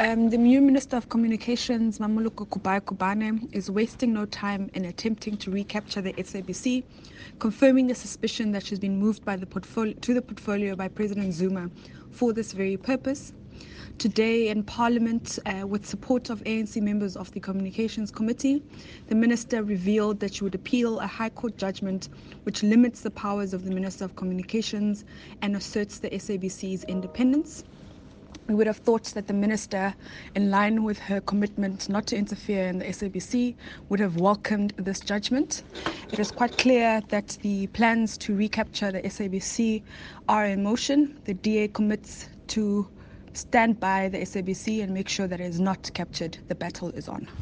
The new Minister of Communications, Mmamoloko Kubane, is wasting no time in attempting to recapture the SABC, confirming the suspicion that she's been moved by the portfolio by President Zuma for this very purpose. Today in Parliament, with support of ANC members of the Communications Committee, the Minister revealed that she would appeal a High Court judgment which limits the powers of the Minister of Communications and asserts the SABC's independence. We would have thought that the Minister, in line with her commitment not to interfere in the SABC, would have welcomed this judgment. It is quite clear that the plans to recapture the SABC are in motion. The DA commits to stand by the SABC and make sure that it is not captured. The battle is on.